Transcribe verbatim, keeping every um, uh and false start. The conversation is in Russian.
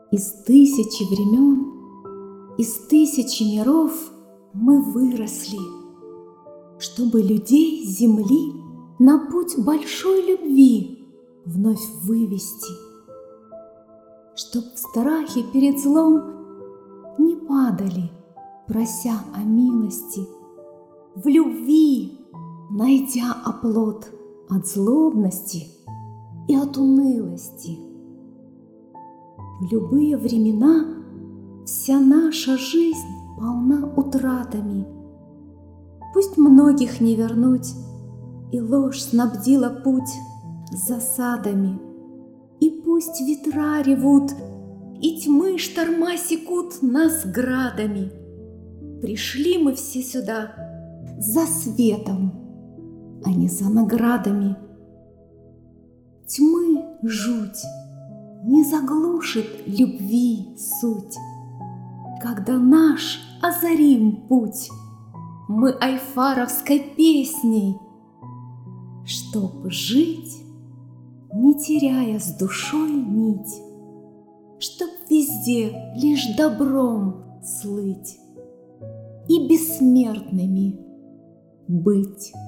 Из тысячи времен, из тысячи миров мы выросли, чтобы людей земли на путь большой любви вновь вывести, чтоб в страхе перед злом не падали, прося о милости, в любви найдя оплот от злобности и от унылости. В любые времена вся наша жизнь полна утратами. Пусть многих не вернуть, и ложь снабдила путь засадами. И пусть ветра ревут, и тьмы шторма секут нас градами. Пришли мы все сюда за светом, а не за наградами. Тьмы жуть не заглушит любви суть, когда наш озарим путь мы айфаровской песней, чтоб жить, не теряя с душой нить, чтоб везде лишь добром слыть и бессмертными быть.